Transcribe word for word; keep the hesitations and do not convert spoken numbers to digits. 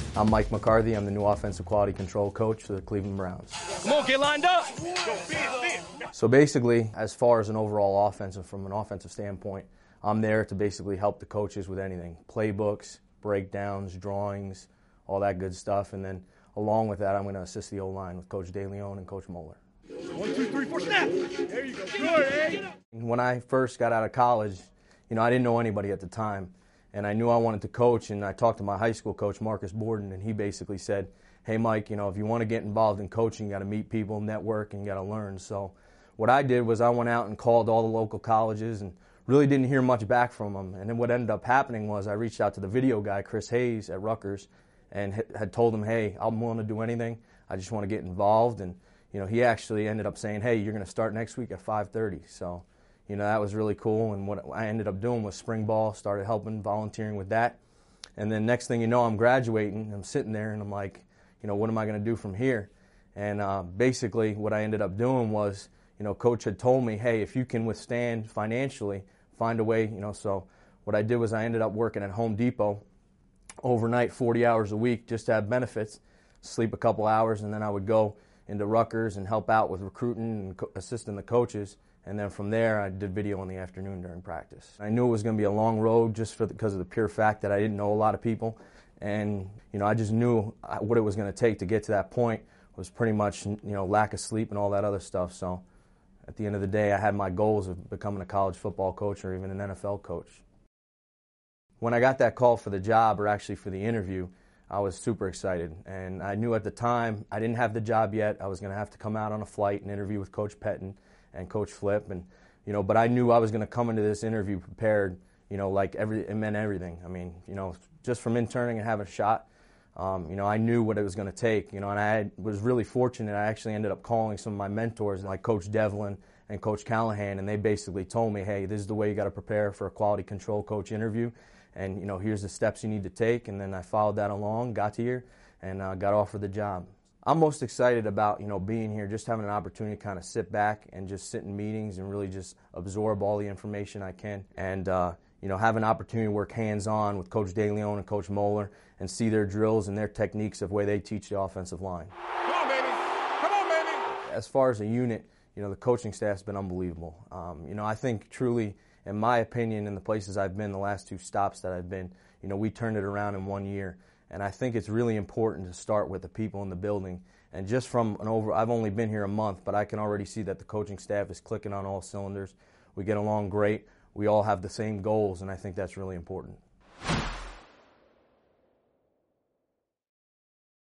I'm Mike McCarthy. I'm the new offensive quality control coach for the Cleveland Browns. Come on, get lined up. So basically, as far as an overall offensive, from an offensive standpoint, I'm there to basically help the coaches with anything. Playbooks, breakdowns, drawings, all that good stuff. And then along with that, I'm going to assist the O-line with Coach DeLeon and Coach Moeller. One, two, three, four, snap. There you go. Good, eh? When I first got out of college, you know, I didn't know anybody at the time. And I knew I wanted to coach, and I talked to my high school coach, Marcus Borden, and he basically said, hey, Mike, you know, if you want to get involved in coaching, you got to meet people, network, and you got to learn. So what I did was I went out and called all the local colleges and really didn't hear much back from them. And then what ended up happening was I reached out to the video guy, Chris Hayes, at Rutgers, and had told him, hey, I'm willing to do anything. I just want to get involved. And, you know, he actually ended up saying, hey, you're going to start next week at five thirty. So, you know, that was really cool, and what I ended up doing was spring ball, started helping, volunteering with that. And then next thing you know, I'm graduating, I'm sitting there, and I'm like, you know, what am I going to do from here? And uh, basically what I ended up doing was, you know, Coach had told me, hey, if you can withstand financially, find a way, you know, so what I did was I ended up working at Home Depot overnight, forty hours a week, just to have benefits, sleep a couple hours, and then I would go into Rutgers and help out with recruiting and co- assisting the coaches. And then from there, I did video in the afternoon during practice. I knew it was going to be a long road just for the, because of the pure fact that I didn't know a lot of people. And, you know, I just knew what it was going to take to get to that point was pretty much, you know, lack of sleep and all that other stuff. So at the end of the day, I had my goals of becoming a college football coach or even an N F L coach. When I got that call for the job, or actually for the interview, I was super excited. And I knew at the time I didn't have the job yet. I was going to have to come out on a flight and interview with Coach Pettine and Coach Flip, and you know, but I knew I was going to come into this interview prepared. You know, like every it meant everything. I mean, you know, just from interning and having a shot, um, you know, I knew what it was going to take. You know, and I had, was really fortunate. I actually ended up calling some of my mentors, like Coach Devlin and Coach Callahan, and they basically told me, hey, this is the way you got to prepare for a quality control coach interview, and you know, here's the steps you need to take. And then I followed that along, got here, and uh, got offered the job. I'm most excited about, you know, being here, just having an opportunity to kind of sit back and just sit in meetings and really just absorb all the information I can, and uh, you know, have an opportunity to work hands-on with Coach DeLeon and Coach Moeller and see their drills and their techniques of the way they teach the offensive line. Come on, baby. Come on, baby. As far as a unit, you know, the coaching staff's been unbelievable. Um, you know, I think truly, in my opinion, in the places I've been, the last two stops that I've been, you know, we turned it around in one year. And I think it's really important to start with the people in the building. And just from an over, I've only been here a month, but I can already see that the coaching staff is clicking on all cylinders. We get along great. We all have the same goals, and I think that's really important.